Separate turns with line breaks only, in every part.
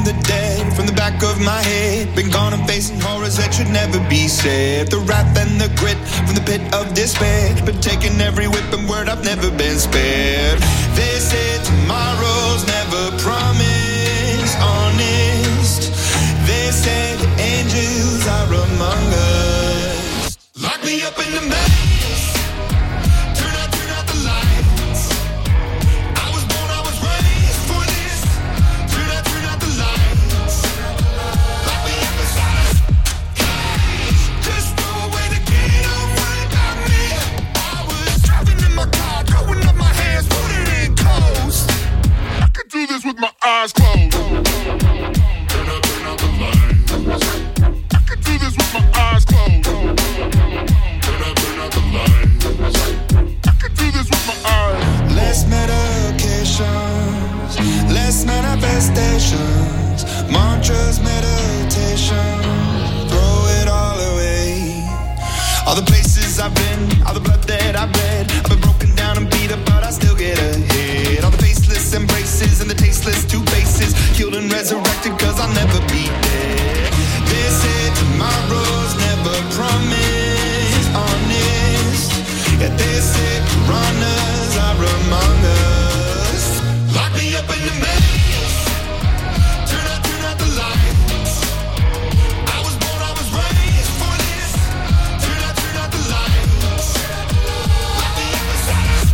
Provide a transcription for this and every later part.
the dead, from the back of my head. Been gone and facing horrors that should never be said. The wrath and the grit from the pit of despair. Been taking every whip and word, I've never been spared. They said tomorrow's never promised, honest. They said the angels are among us. Lock me up in the maze. Turn out the lights. I was born, I was raised for this. Turn out the lights. Lock me up inside a cage. Just throw away the key, don't worry about me. I was driving in my car, throwing up my hands, put it in coast. I could do this with my eyes closed. Turn out the lights. I could do this with my eyes closed. Turn out the lights. I could do this with my eyes. Less medications, less manifestations, mantras, meditation. Throw it all away. All the places I've been, all the blood that I've bled. I've been broken down and beat up, but I still get ahead. All the faceless embraces and the tasteless two faces, killed and resurrected, cause I'll never be dead. They said tomorrow's never promised, honest. Yeah, they said piranhas are among us. Lock me up in the maze. Turn out the lights. I was born, I was raised for this. Turn out the lights. Lock me up inside a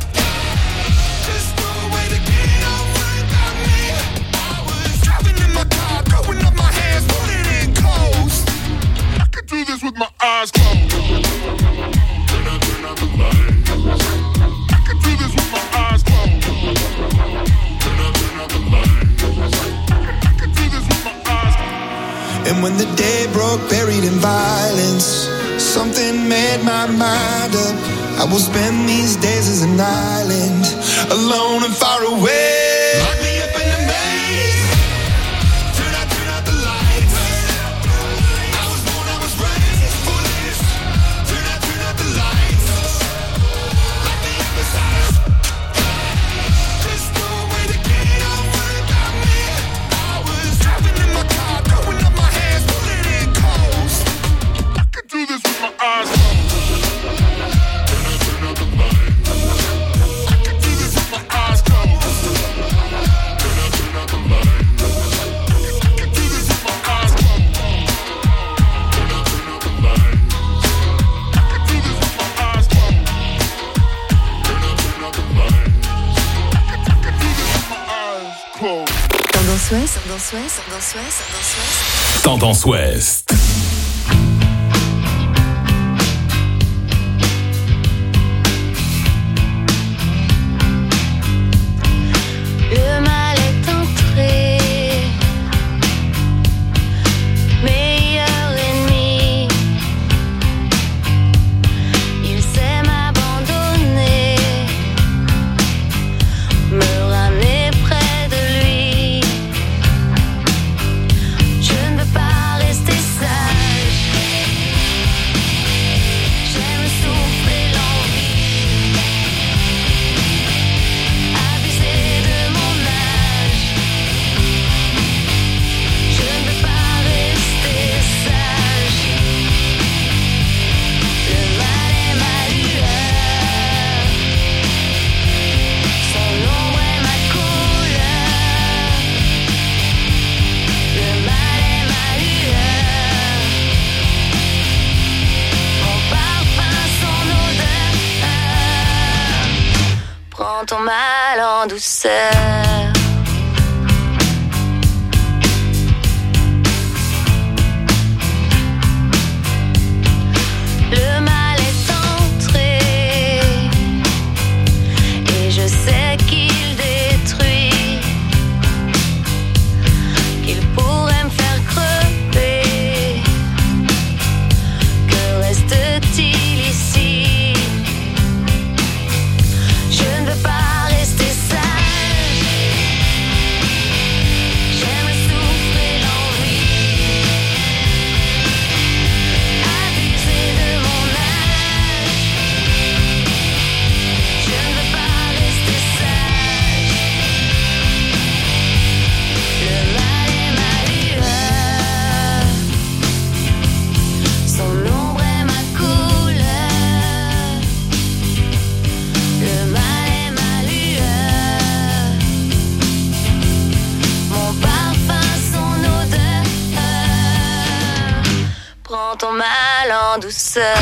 cage. Just throw away the key, don't worry about me. I was driving in my car, throwing up my hands, put it in coast. I could do this with my eyes closed. Turn out the lights. I could do this with my eyes closed. Turn out the lights. I could do this with my eyes closed. And when the day broke, buried in violence, something made my mind up. I will spend these days as an island, alone and far away. Lock me up in the maze. Turn out the lights. I was born, I was raised for this. Turn out the lights. Lock me up inside a cage. Just throw away the key, don't worry about me. I was driving in my car, throwing up my hands, put it in coast. I could do this with my eyes closed. Turn out the lights. I could do this with my eyes closed. Turn out the lights. I could do this with my eyes closed. Turn out the lights. I could do this with my eyes closed. Turn out the lights. I could do this with my eyes closed.
Tendance Ouest, Tendance Ouest, Tendance Ouest, Tendance Ouest.
Tendance Ouest.
Le mal est entré, meilleur ennemi. Il sait m'abandonner, me ramener près de lui. Je ne veux pas rester sage. J'aime souffler l'envie, abuser de mon âge. Je ne veux pas rester sage. Le mal est ma lueur, son ombre est ma couleur. Le mal est ma lueur, mon parfum, son odeur. Prends ton mal en douceur. Le mal est entré et je sais qu'il détruit, qu'il pourrait me faire crever. Que reste-t-il ici? Je ne veux pas rester sage. en douceur.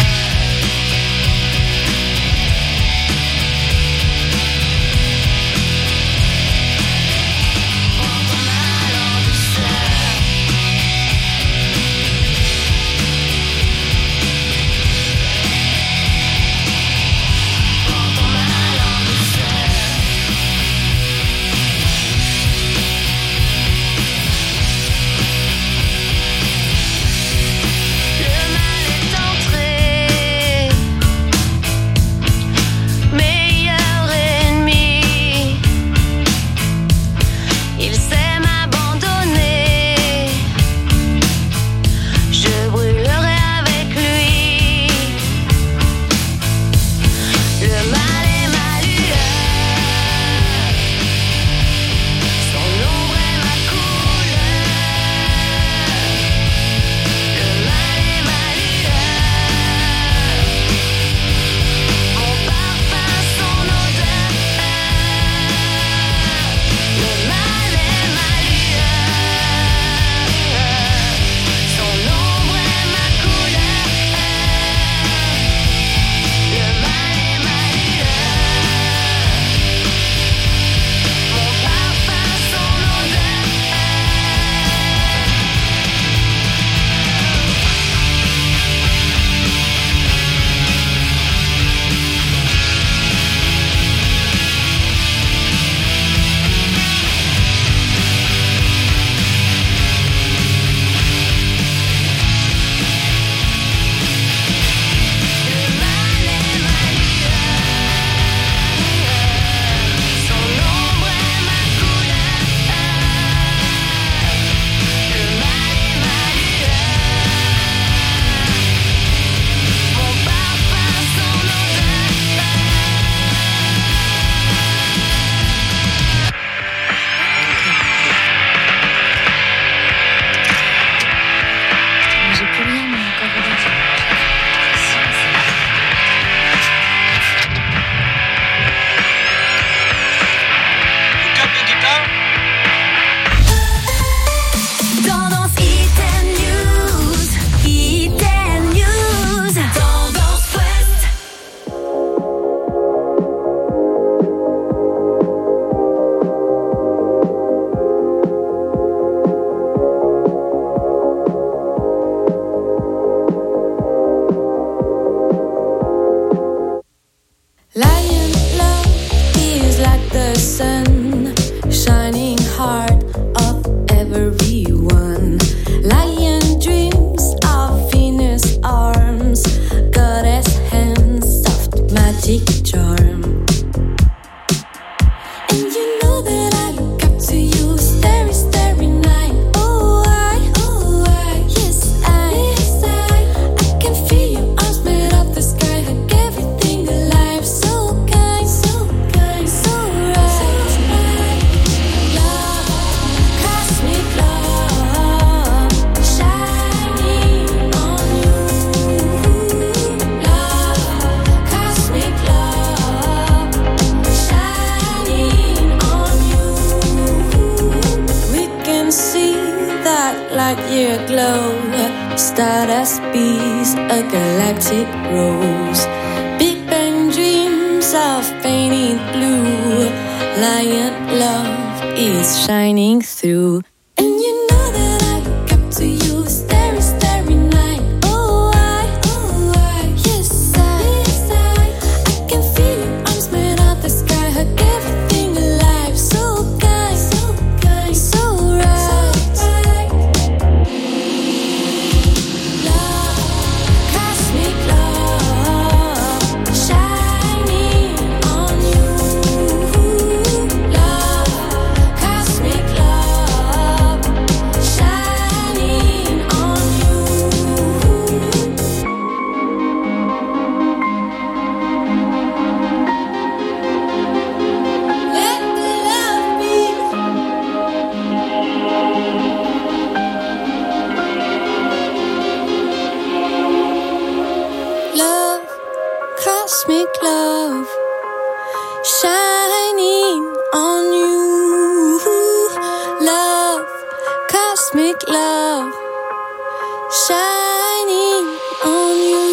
Cosmic love shining on you.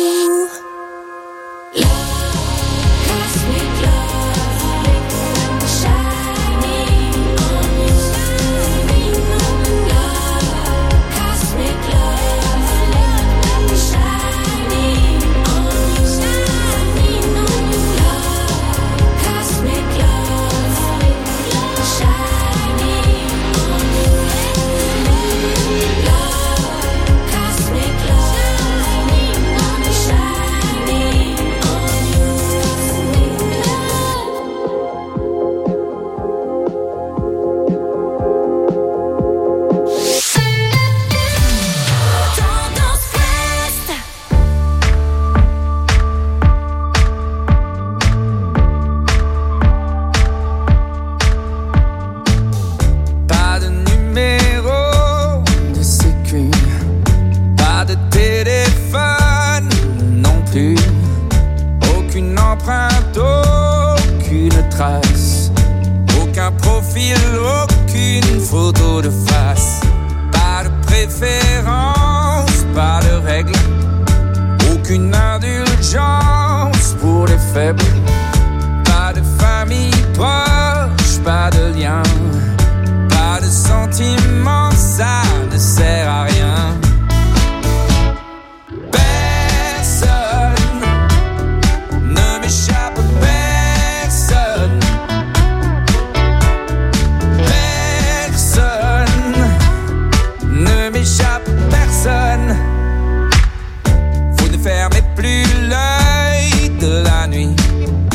empreinte, aucune trace, aucun profil, aucune photo de face. Pas de préférence, pas de règle, aucune indulgence pour les faibles. Pas de famille proche, pas de lien, pas de sentiments, ça ne sert à rien. Personne ne m'échappe, personne. Personne ne m'échappe, personne. Vous ne fermez plus l'œil de la nuit.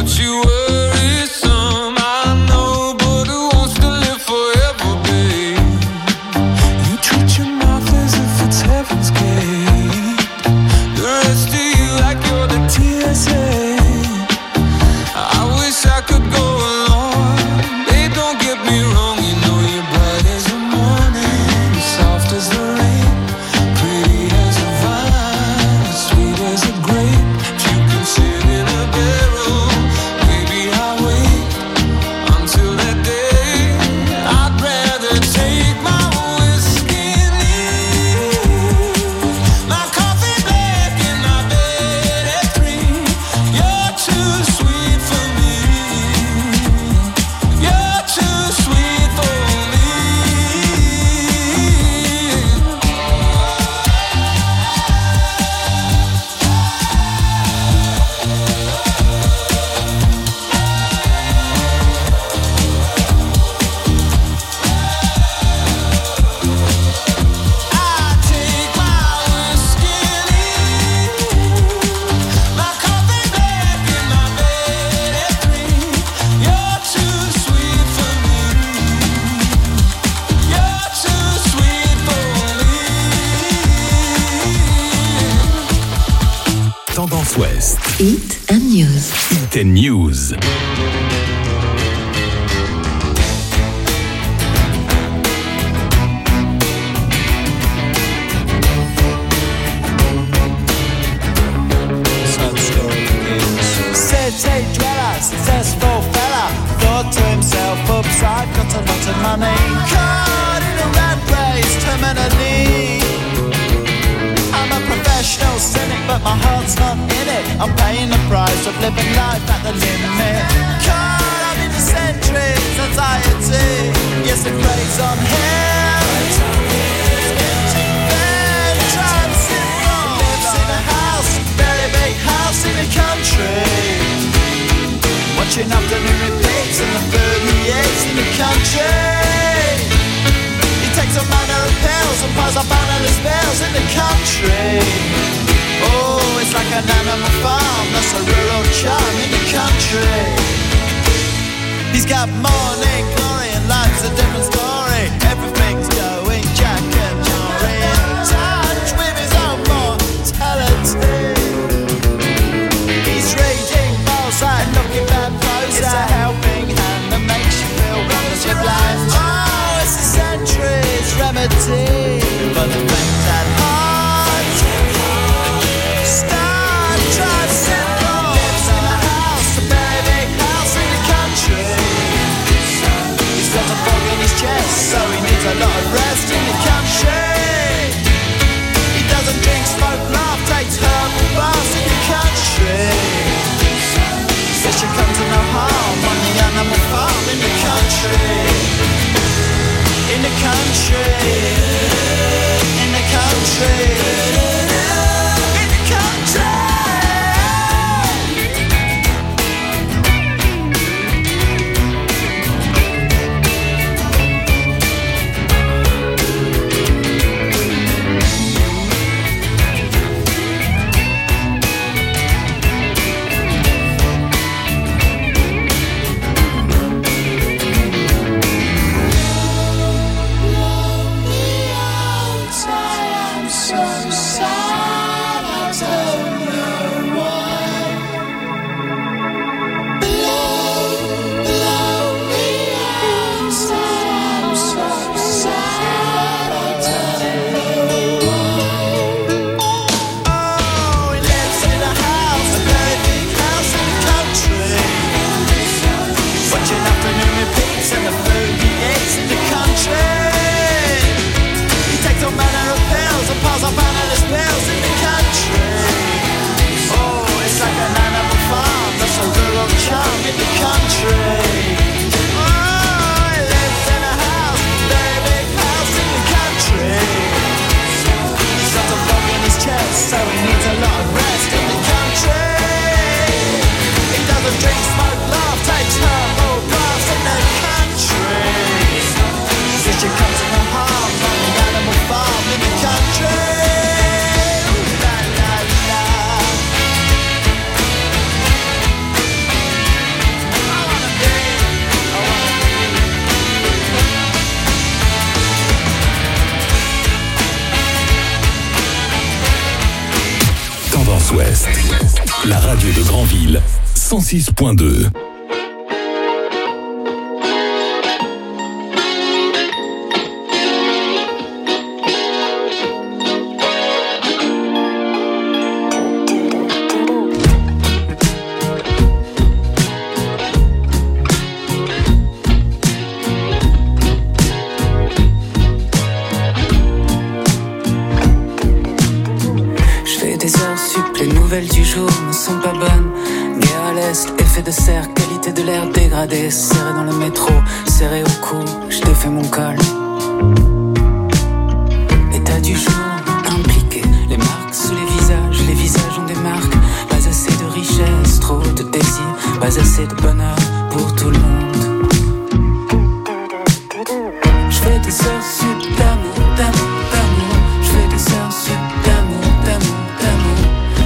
West.
Hit and News.
Hit and News.
City dweller, successful fella, thought to himself, oops, I've got a lot of money. Caught in a rat race, terminally. I'm a professional cynic, but my heart's not in it. I'm paying the price of living life at the limit. Caught up in the centuries, anxiety. Yes, it preys on him. Then drives him wrong. Lives in a house, very big house in the country. Watching afternoon repeats and the food he eats in the country. He takes a manner of pills and piles up analyst bills in the country. Oh, it's like an animal farm, that's a rural charm in the country. He's got morning glory and life's a different story. Everything's going Jack and Jory, in touch with his own mortality. He's reading Balzac, looking bad Prozac. It's a helping hand that makes you feel relative life. Oh, it's a century's remedy for the things at heart. Star drives syndrome. Lives in a house, a very big house in the country. He's got a fog in his chest, so he needs a lot of rest in the country. He doesn't drink, smoke, laugh, takes herbal baths in the country. Fish come to no harm on the animal farm in the country. In the country. In the country. In the country.
radio de Granville, 106.2.
Du jour ne sont pas bonnes. Guerre à l'est, effet de serre, qualité de l'air dégradée. Serré dans le métro, serré au cou, je défais mon col. État du jour, impliqué. Les marques sous les visages ont des marques. Pas assez de richesse, trop de désir. Pas assez de bonheur pour tout le monde. Je fais des heures sup d'amour, d'amour, d'amour. Je fais des heures sup d'amour, d'amour, d'amour.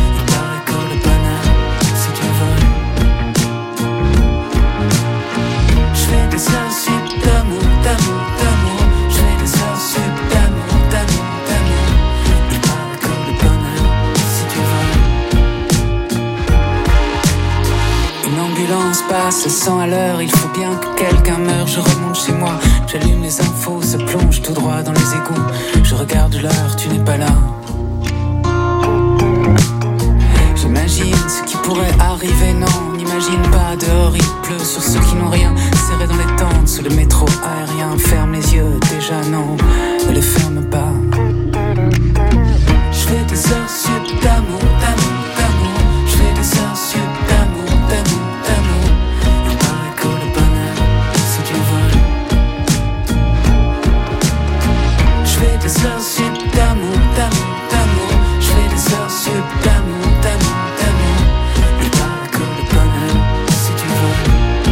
Passe 100 à l'heure, il faut bien que quelqu'un meure. Je remonte chez moi, j'allume les infos, se plonge tout droit dans les égouts. Je regarde l'heure, tu n'es pas là. J'imagine ce qui pourrait arriver, non, on n'imagine pas. Dehors il pleut sur ceux qui n'ont rien. Serré dans les tentes, sous le métro aérien. Ferme les yeux, déjà non, ne les ferme pas. Je fais des heures sup d'amour, d'amour, d'amour. Je fais des heures sup d'amour, d'amour, d'amour. Il paraît que le bonheur, c'est du vol. Je fais des heures sup d'amour, d'amour, d'amour. Je fais des heures sup d'amour, d'amour, d'amour. Il paraît que le bonheur, c'est du vol.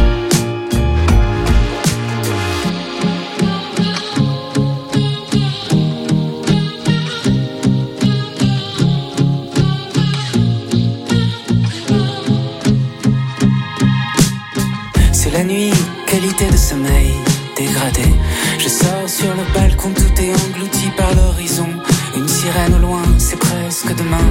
La nuit, qualité de sommeil dégradée. Je sors sur le balcon, tout est englouti par l'horizon. Une sirène au loin, c'est presque demain.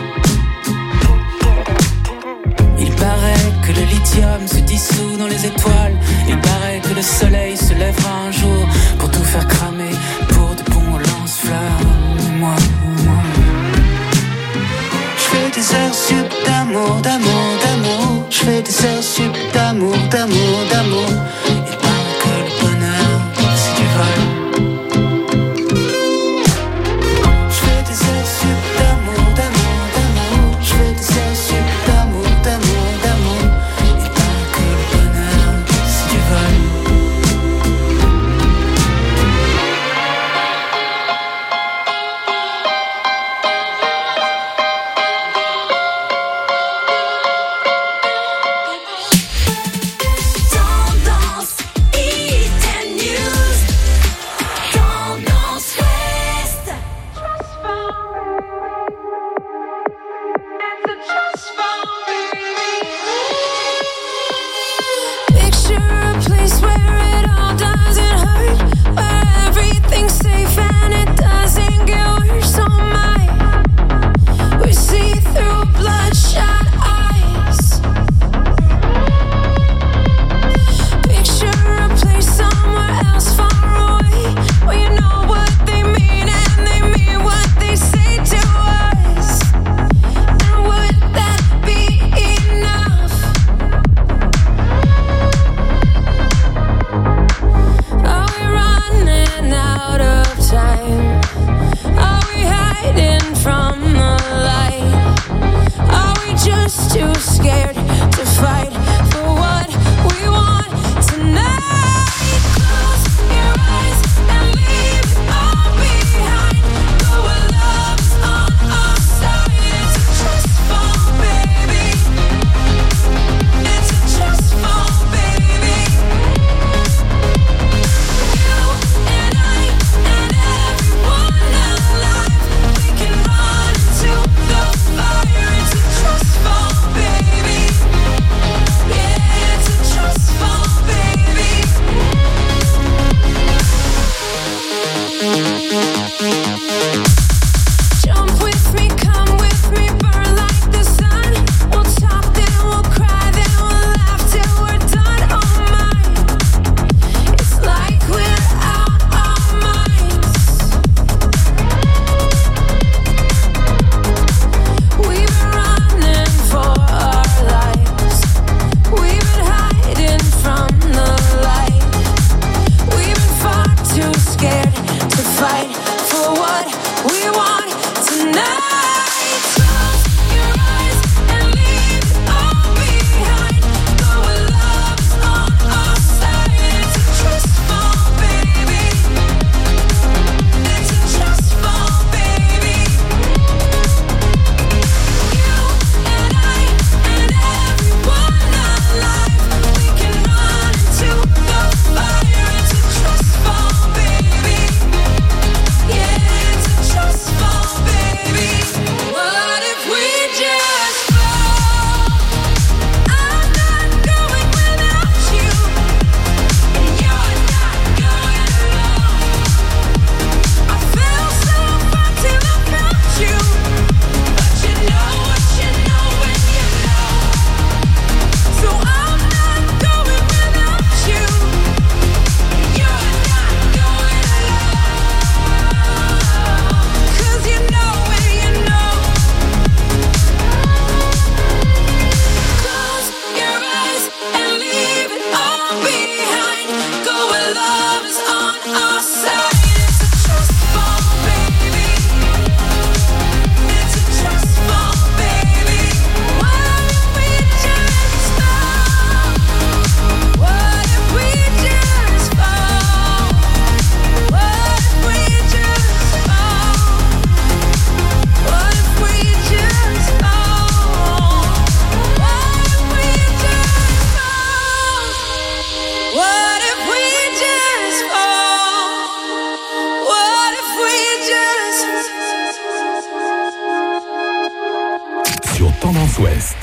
Il paraît que le lithium se dissout dans les étoiles. Il paraît que le soleil se lèvera un jour pour tout faire cramer, pour de bons lance-flammes. Moi. Je fais des heures sup d'amour, d'amour, d'amour. Je fais des heures sup d'amour, d'amour, d'amour. Il paraît que le bonheur, c'est du vol. Je fais des heures sup d'amour, d'amour, d'amour. Je fais des heures sup d'amour, d'amour, d'amour. Il paraît que le bonheur, c'est du vol.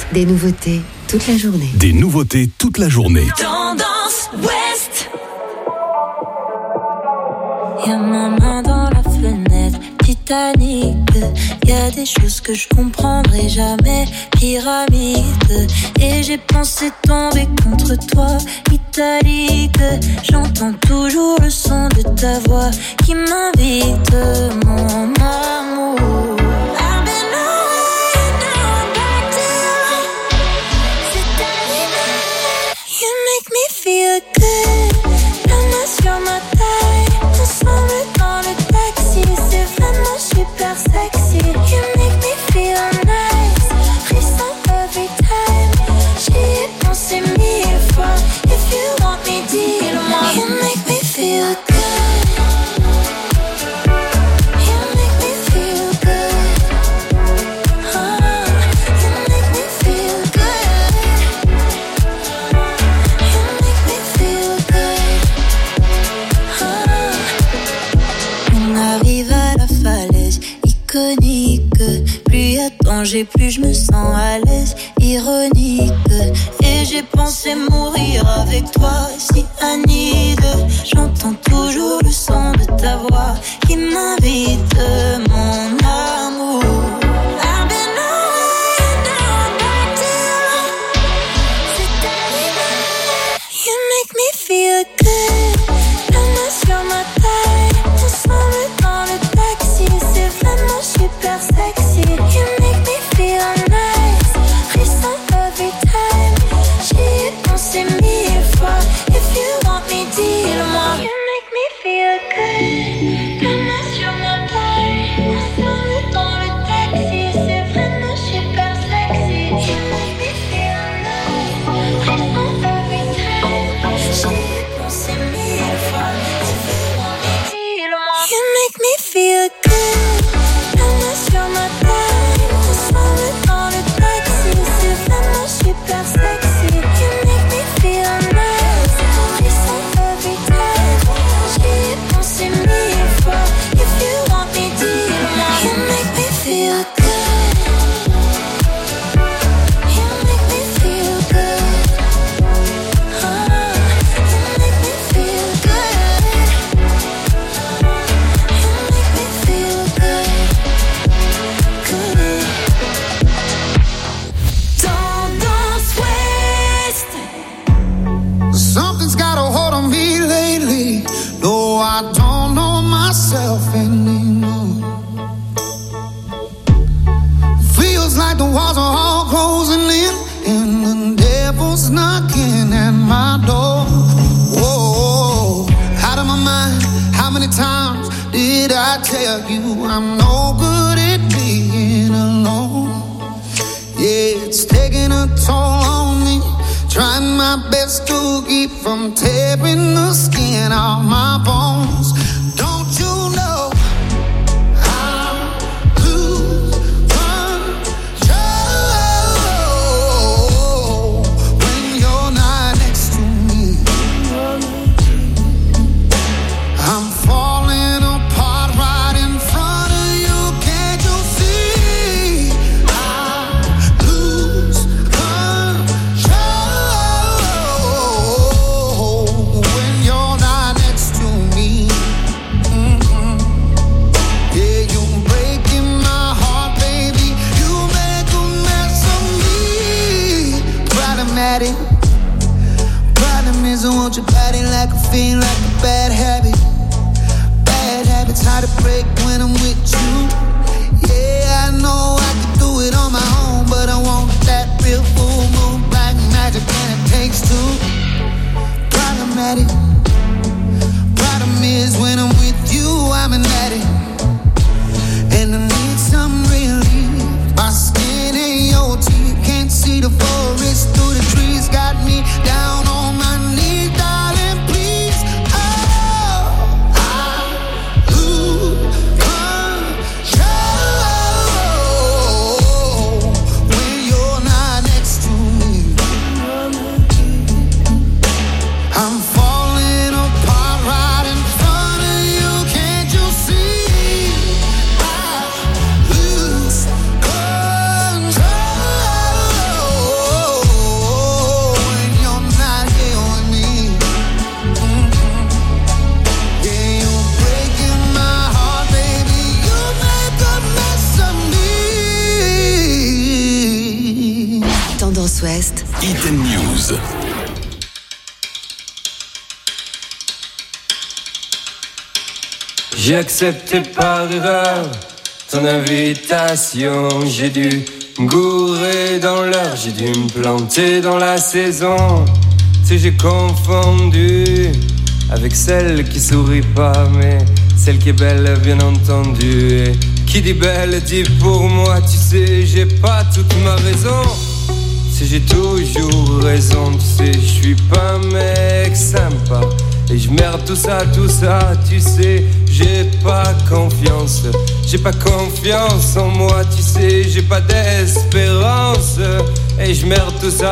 Des nouveautés toute la journée.
Des nouveautés toute la journée.
Tendance Ouest.
Y'a ma main dans la fenêtre, Titanic. Y'a des choses que je comprendrai jamais, pyramide. Et j'ai pensé tomber contre toi, italique. J'entends toujours le son de ta voix qui m'invite, mon amour. Feel good, la main sur ma taille, ensemble dans le taxi, c'est vraiment super sexy. You make me feel nice, frisson every time. J'y ai pensé 1000 fois, if you want me, dis-le-moi. You make me feel good, you make me feel good, you make me feel good. Plus y a danger, plus je me sens à l'aise, ironique. Et j'ai pensé mourir avec toi, si Anide. J'entends toujours le son de ta voix qui m'invite, mon amour. I've been away, now I'm back to you. C'est terminé. You make me feel good, la main sur ma taille, ensemble dans le taxi, c'est vraiment super sexy. You make me feel nice, frisson every time. J'y ai pensé 1000 fois, if you want me, dis-le-moi. You make me feel good, la main sur ma taille, ensemble dans le taxi, c'est vraiment super sexy. You make me feel nice, frisson every time. J'y ai pensé 1000 fois, if you want me, dis-le-moi. You make me feel good, la main sur ma taille, ensemble dans le taxi, c'est vraiment super sexy. You make me feel nice, frisson every time. J'y ai pensé 1000 fois, if you want me, dis-le-moi. You make me feel good, you make me feel good, you make me feel good, you make me feel good.
Tendance Ouest.
Something's got a hold on me lately. No, I don't know myself anymore. Feels like the walls are all closing in, and the devil's knocking at my door. Whoa, out of my mind. How many times did I tell you I'm no good at being alone? Yeah, it's taking a toll on me. Trying my best to keep from tearing the skin off my bones. Don't you know I lose control when you're not next to me? I'm falling apart right in front of you. Can't you see? I lose control when you're not next to me. Yeah, you're breaking my heart, baby. You make a mess of me. Problematic. Problem is I want your body like a fiend, like a bad habit. Bad habits hard to break when I'm with you. Yeah, I know I can do it on my own, but I want that real full moon black magic, and it takes two. Problematic. Problem is when I'm with you, I'm an addict, and I need some relief. My skin ain't your teeth, can't see the forest through the trees. Got me down on my knees, darling, please. Oh, I lose control when you're not next to me. I'm falling
News.
J'ai accepté par erreur ton invitation. J'ai dû me gourer dans l'heure, j'ai dû me planter dans la saison. Tu sais, j'ai confondu avec celle qui sourit pas, mais celle qui est belle, bien entendu. Et qui dit belle dit pour moi, tu sais, j'ai pas toute ma raison. Tu sais, j'ai toujours raison, tu sais, je suis pas un mec sympa. Et je merde tout ça, tu sais, j'ai pas confiance en moi, tu sais, j'ai pas d'espérance. Et je merde tout ça.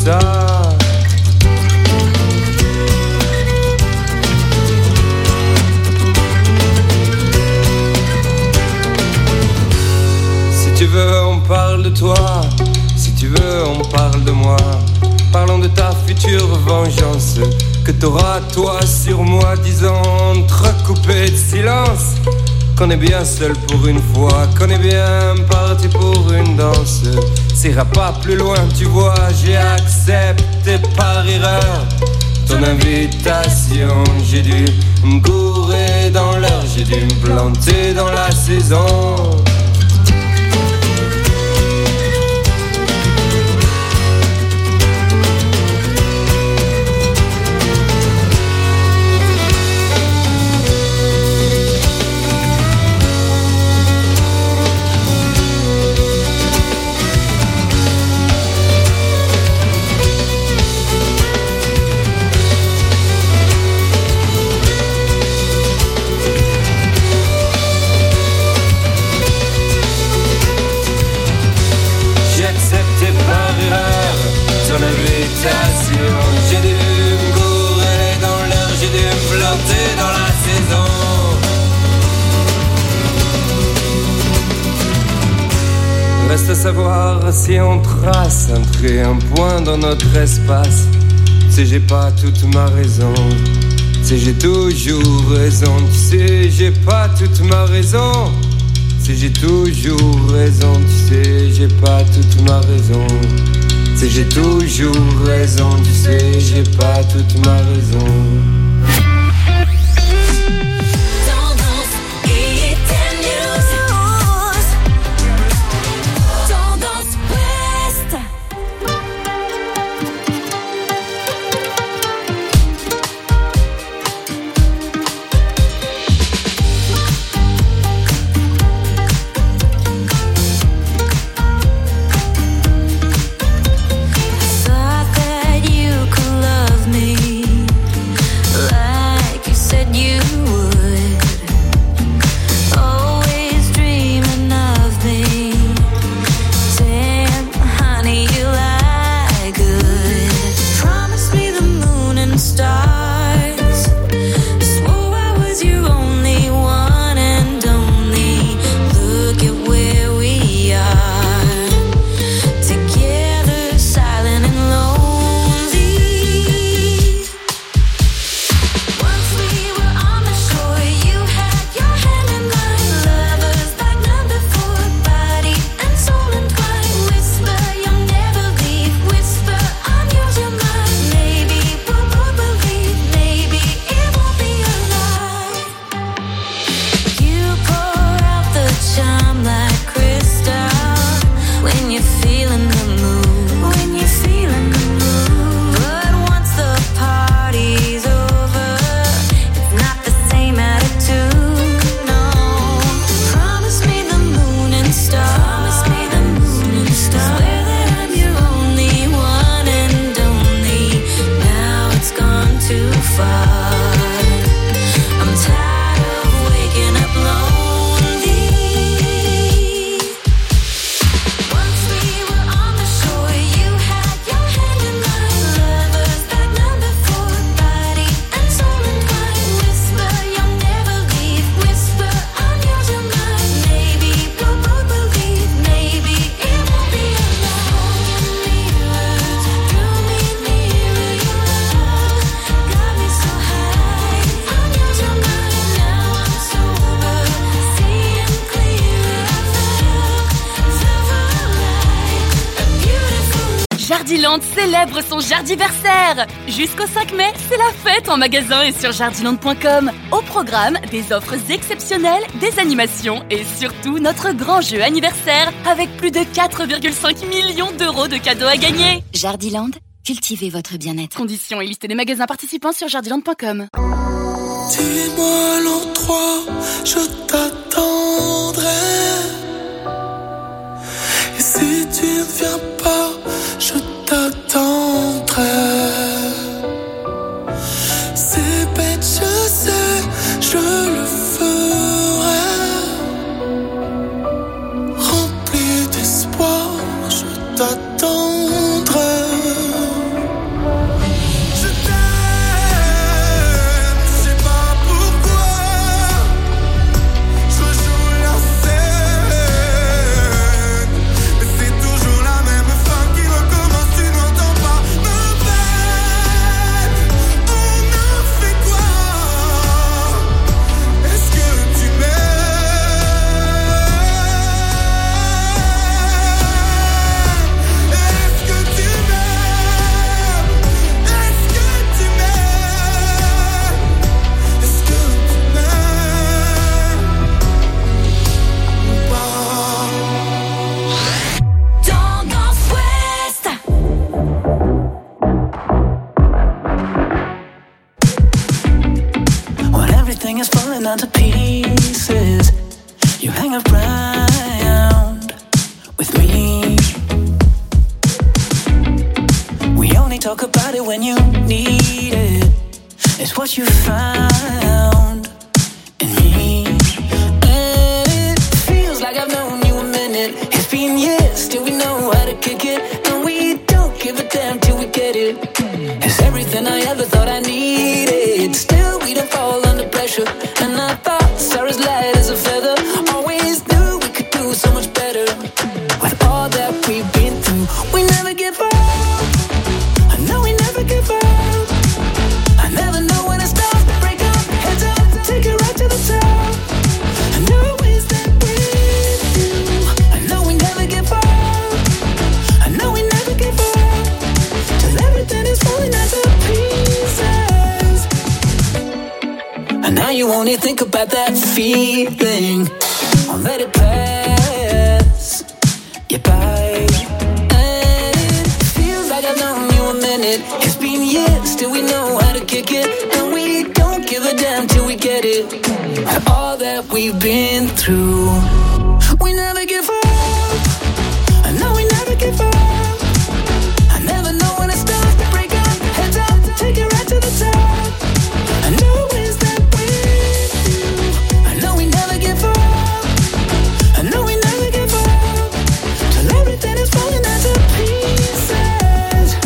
Si tu veux, on parle de toi, si tu veux, on parle de moi. Parlons de ta future vengeance que t'auras toi sur moi, disons entrecoupé de silence. Qu'on est bien seul pour une fois, qu'on est bien parti pour une danse. Ça ira pas plus loin, tu vois, j'ai accepté par erreur ton invitation. J'ai dû me gourer dans l'heure, j'ai dû me planter dans la saison. J'ai dû me gourer dans l'heure, j'ai dû me planter dans la saison. Reste à savoir si on trace un trait, un point dans notre espace. Tu sais, j'ai pas toute ma raison. Tu sais, j'ai toujours raison. Tu sais, j'ai pas toute ma raison. Tu sais, j'ai toujours raison. Tu sais, j'ai pas toute ma raison. Tu sais, j'ai toujours raison, tu sais, j'ai pas toute ma raison.
Tendance Hit News. Tendance Ouest.
Jardiland célèbre son Jardiversaire. Jusqu'au 5 mai, c'est la fête en magasin et sur jardiland.com. Au programme, des offres exceptionnelles, des animations et surtout notre grand jeu anniversaire avec plus de 4,5 millions d'euros de cadeaux à gagner.
Jardiland, cultivez votre bien-être.
Conditions et liste des magasins participants sur jardiland.com.
Dis-moi l'endroit, je t'attendrai. Et si tu ne viens pas, je t'attendrai. C'est bête, je sais, je le ferai. Rempli d'espoir, je t'attendrai. To pieces, you hang around with me. We only talk about it when you need it. It's what you found in me. And it feels like I've known you a minute. It's been years, still we know how to kick it. And we don't give a damn till we get it. It's everything I ever thought I needed. Still we don't fall under pressure. And I thought Sarah's light as a feather. Always knew we could do so much better. With all that we've been through, we never give up. I know we never give up. I never know when it starts to break up. Heads up, take it right to the top. I know always that with you. I know we never give up. I know we never give up. Till everything is falling into pieces. And now you only think about that feeling. I'll let it pass you by. And it feels like I've known you a minute. It's been years, still we know how to kick it. And we don't give a damn till we get it. And all that we've been through, we never give up. I know we never give up. I never know when it starts to break up. Heads up, take it right to the top. I know it's that with you. I know we never give up. I know we never give up. Till everything is falling into pieces.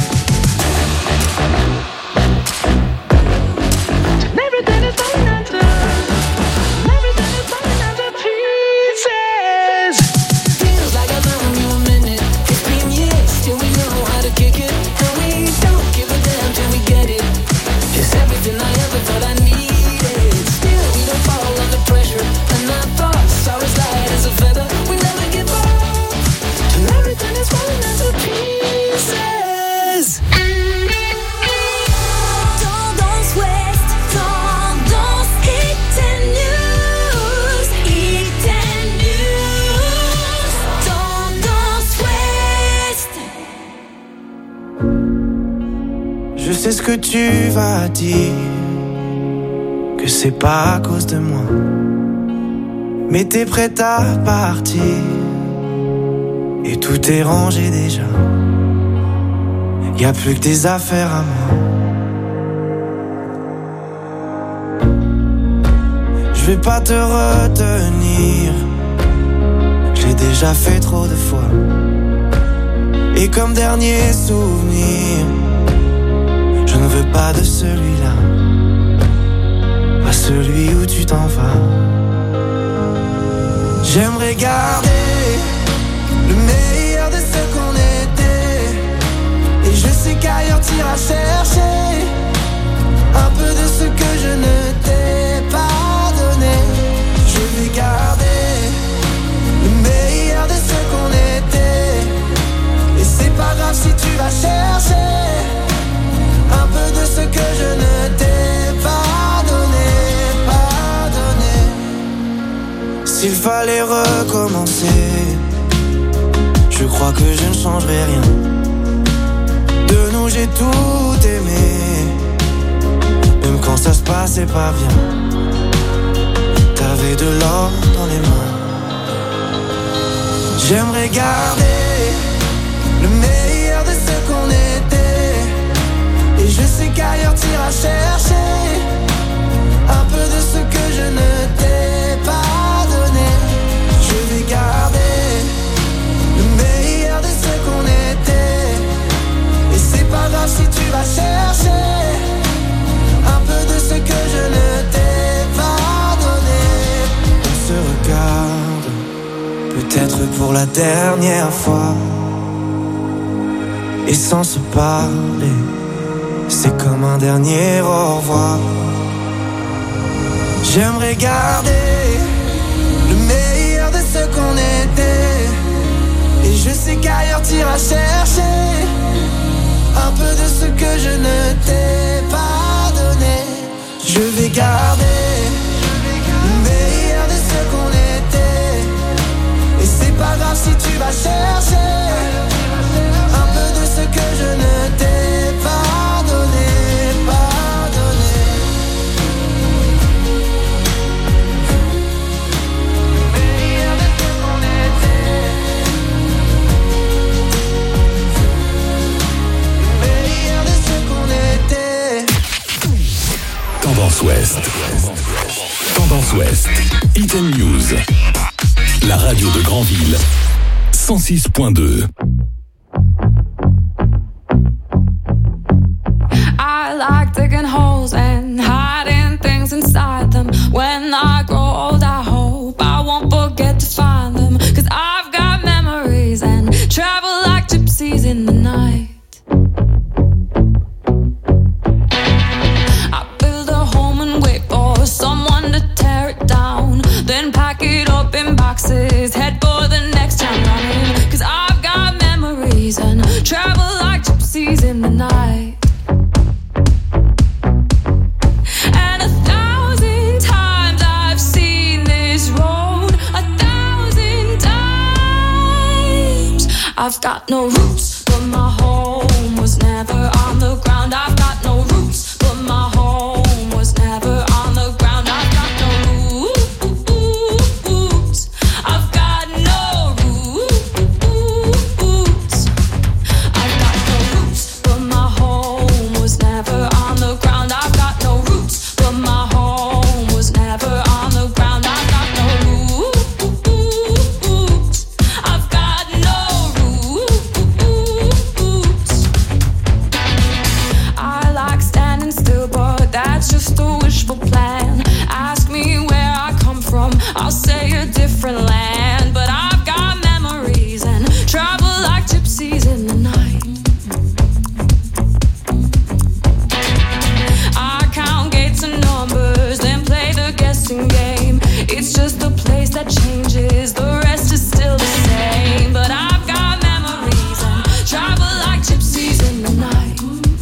Till everything is falling into. Everything is falling into pieces. Feels like I've known you a minute. It's been years, still we know how to kick it. And we don't give a damn till we get it. It's everything I ever thought I needed. Still we don't fall under pressure. And I thought Sarah's light as a feather. We never give up till everything is falling into pieces.
Tendance Ouest, tendance Hit and News, Hit and News, Tendance Ouest.
Je sais ce que tu vas dire, que c'est pas à cause de moi. Mais t'es prête à partir, et tout est rangé déjà. Y'a plus que des affaires à moi. Je vais pas te retenir, je l'ai déjà fait trop de fois. Et comme dernier souvenir, je ne veux pas de celui-là, pas celui où tu t'en vas. J'aimerais garder le meilleur de ce qu'on était. Et je sais qu'ailleurs t'iras chercher un peu de ce que je ne t'ai pas donné. Je vais garder le meilleur de ce qu'on était. Et c'est pas grave si tu vas chercher
fallait recommencer. Je crois que je ne changerai rien. De nous j'ai tout aimé, même quand ça se passait pas bien. T'avais de l'or dans les mains. J'aimerais garder le meilleur de ce qu'on était. Et je sais qu'ailleurs t'iras chercher un peu de ce que je ne t'ai pas donné. Je vais garder le meilleur de ce qu'on était. Et c'est pas grave si tu vas chercher un peu de ce que je ne t'ai pas donné. On se regarde, peut-être pour la dernière fois. Et sans se parler, c'est comme un dernier au revoir. J'aimerais garder le meilleur de ce qu'on était. Et je sais qu'ailleurs t'iras chercher un peu de ce que je ne t'ai pas donné. Je vais garder le meilleur de ce qu'on était. Et c'est pas grave si tu vas chercher un peu de ce que je ne t'ai pas donné, pas donné. Le meilleur de ce qu'on était. Le meilleur de ce qu'on était.
Tendance Ouest. Tendance Ouest. Item News. La radio de Granville. 106.2.
I like digging holes and hiding things inside them. When I grow old, I hope I won't forget to find them. 'Cause I've got memories and travel like gypsies in the night. I build a home and wait for someone to tear it down. Then pack it up in boxes, head for the next town running. 'Cause I've got memories and travel like gypsies in the night. And 1,000 times I've seen this road, 1,000 times. I've got no roots, but my home was never on the ground. I've got no roots, but my home was never on the ground. I've got no roots. I've got no roots. I've got no roots, but my home was never on the ground. I've got no roots, but my home was never on the ground. I've got no roots. I've got no roots. I like standing still, but that's just a wishful plan. Ask me where I come from, I'll say a different land. But I've got memories and travel like gypsies in the night. I count gates and numbers, then play the guessing game. It's just a place that changes, the rest is still the same. But I've got memories and travel like gypsies in the night.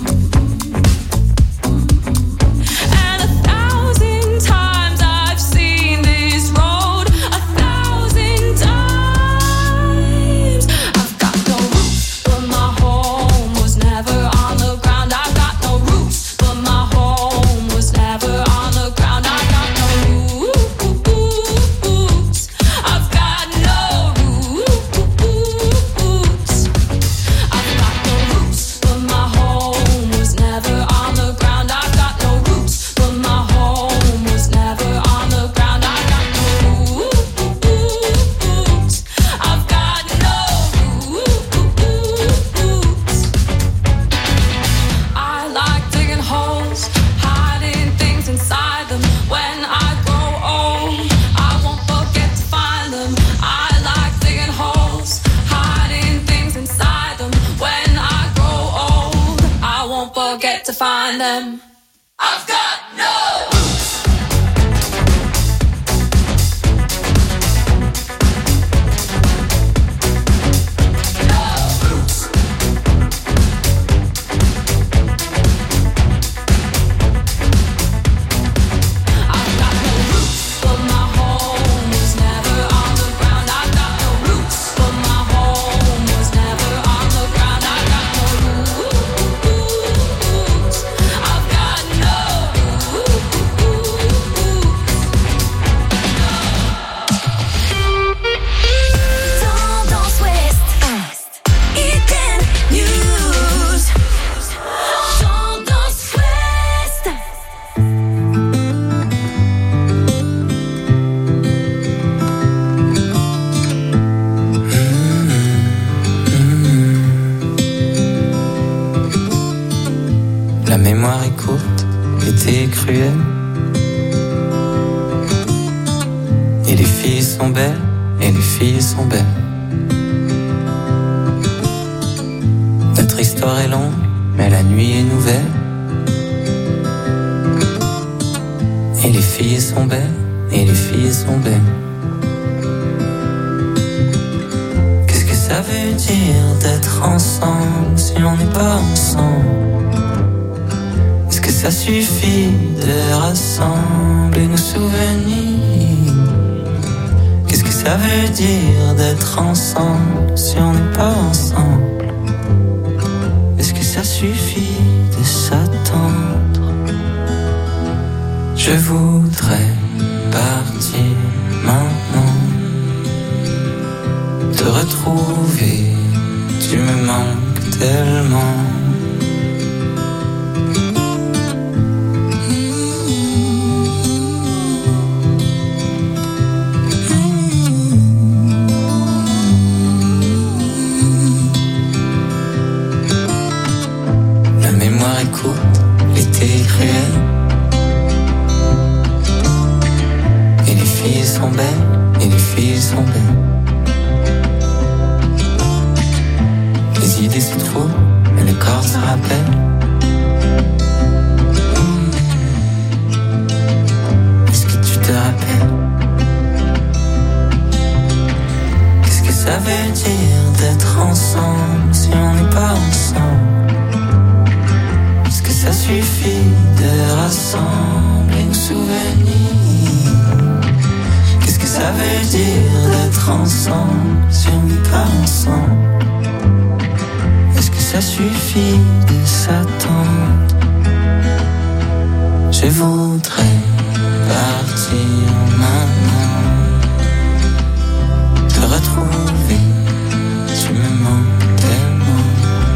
And 1,000 times I've seen this road, 1,000 times. I've got no roots, but my home was never on the ground. I've got no roots, but my home was never on the ground. I've got no roots. I've got no roots. I've got no roots, but my home was never on the ground. I've got no roots, but my home was never on the ground. I've got no roots. I've got no roots. I like digging holes, hiding things inside them. When I grow old, I won't forget to find them. I like digging holes, hiding things inside them. When I grow old, I won't forget to find them. I've got no roots. No roots. I've got no roots, but my home was never
est courte, l'été est cruel. Et les filles sont belles, et les filles sont belles. Notre histoire est longue, mais la nuit est nouvelle. Et les filles sont belles, et les filles sont belles. Qu'est-ce que ça veut dire d'être ensemble si on n'est pas ensemble? Est-ce que ça suffit de rassembler nos souvenirs? Qu'est-ce que ça veut dire d'être ensemble si on n'est pas ensemble? Est-ce que ça suffit de s'attendre? Je voudrais partir maintenant, te retrouver, tu me manques tellement. La mémoire est courte, l'été est cruel. Et les filles sont belles, et les filles sont belles. Les idées se trouvent, mais le corps se rappelle. Est-ce que tu te rappelles? Qu'est-ce que ça veut dire d'être ensemble si on n'est pas ensemble? Est-ce que ça suffit de rassembler nos souvenirs? Qu'est-ce que ça veut dire d'être ensemble si on n'est pas ensemble? Est-ce que ça suffit de s'attendre? Je voudrais partir maintenant, te retrouver, tu me manques tellement.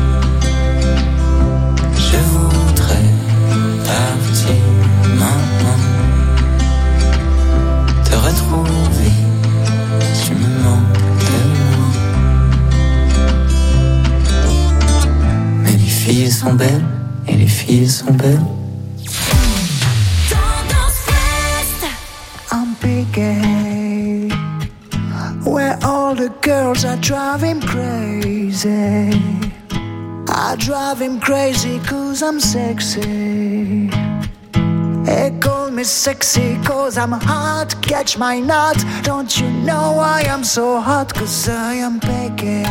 Je voudrais partir maintenant, te retrouver, tu me manques tellement. Mais les filles sont belles, et les filles sont belles.
I'm Piqué, where all the girls are driving crazy. I drive him crazy 'cause I'm sexy. They call me sexy 'cause I'm hot, catch my nut. Don't you know I am so hot 'cause I am Piqué,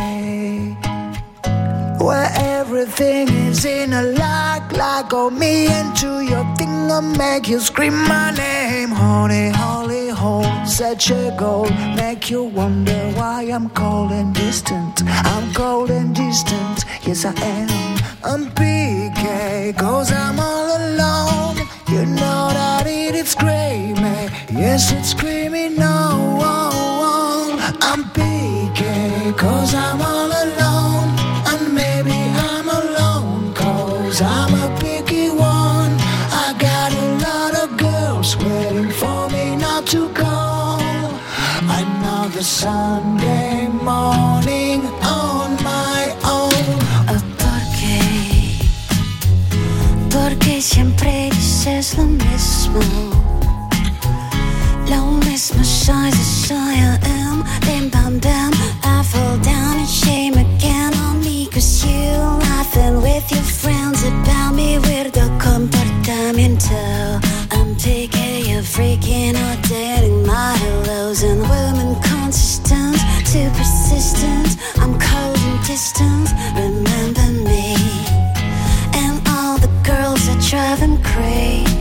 where everything is in a like oh me into your thing and make you scream my name. Honey, holy hole, such a goal, make you wonder why I'm cold and distant. I'm cold and distant, yes I am. I'm PK, 'cause I'm all alone. You know that it's screaming, yes it's screaming no. I'm PK, 'cause I'm all alone. And maybe I'm alone 'cause I'm a picky one. I got a lot of girls waiting for me not to call. Another Sunday morning on my own.
Porque siempre dices lo mismo. Lo mismo size as I am. Bim bam bam, I fall down in shame again on me 'cause you laughing with your friends about me. Weirdo comportamiento. I'm taking you freaking out, dating my hellos and women consistent, too persistent. I'm cold and distant, remember me. And all the girls are driving crazy.